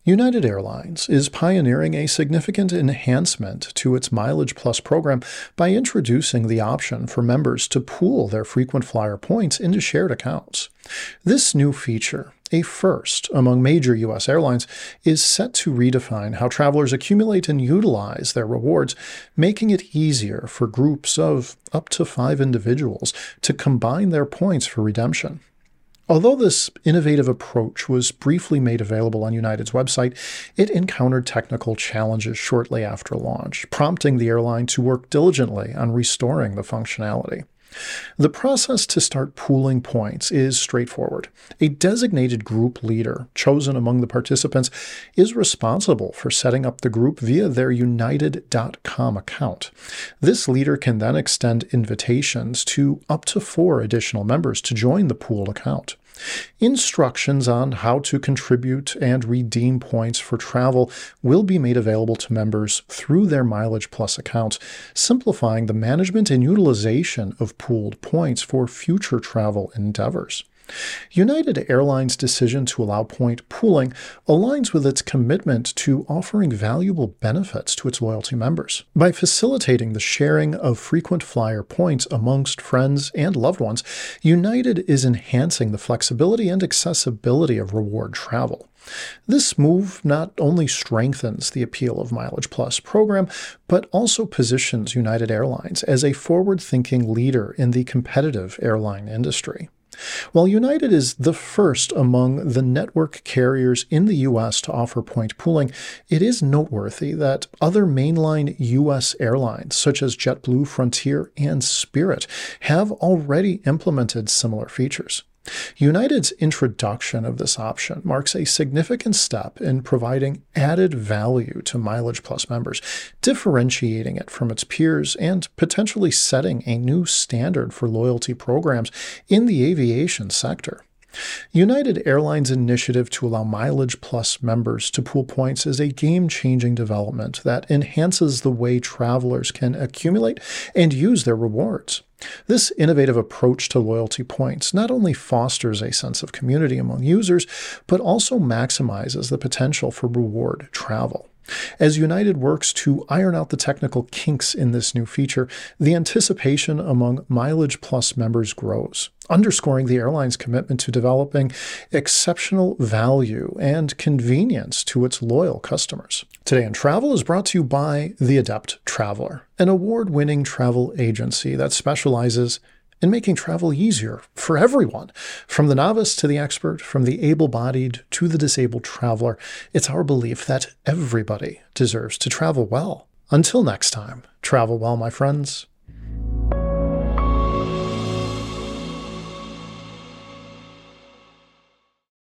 United Airlines is pioneering a significant enhancement to its Mileage Plus program by introducing the option for members to pool their frequent flyer points into shared accounts. This new feature, a first among major U.S. airlines, is set to redefine how travelers accumulate and utilize their rewards, making it easier for groups of up to 5 individuals to combine their points for redemption. Although this innovative approach was briefly made available on United's website, it encountered technical challenges shortly after launch, prompting the airline to work diligently on restoring the functionality. The process to start pooling points is straightforward. A designated group leader, chosen among the participants, is responsible for setting up the group via their United.com account. This leader can then extend invitations to up to 4 additional members to join the pooled account. Instructions on how to contribute and redeem points for travel will be made available to members through their Mileage Plus accounts, simplifying the management and utilization of pooled points for future travel endeavors. United Airlines' decision to allow point pooling aligns with its commitment to offering valuable benefits to its loyalty members. By facilitating the sharing of frequent flyer points amongst friends and loved ones, United is enhancing the flexibility and accessibility of reward travel. This move not only strengthens the appeal of Mileage Plus program, but also positions United Airlines as a forward-thinking leader in the competitive airline industry. While United is the first among the network carriers in the U.S. to offer point pooling, it is noteworthy that other mainline U.S. airlines, such as JetBlue, Frontier, and Spirit, have already implemented similar features. United's introduction of this option marks a significant step in providing added value to Mileage Plus members, differentiating it from its peers and potentially setting a new standard for loyalty programs in the aviation sector. United Airlines' initiative to allow Mileage Plus members to pool points is a game-changing development that enhances the way travelers can accumulate and use their rewards. This innovative approach to loyalty points not only fosters a sense of community among users, but also maximizes the potential for reward travel. As United works to iron out the technical kinks in this new feature, the anticipation among Mileage Plus members grows, underscoring the airline's commitment to developing exceptional value and convenience to its loyal customers. Today in Travel is brought to you by The Adept Traveler, an award-winning travel agency that specializes in making travel easier for everyone. From the novice to the expert, from the able-bodied to the disabled traveler, it's our belief that everybody deserves to travel well. Until next time, travel well, my friends.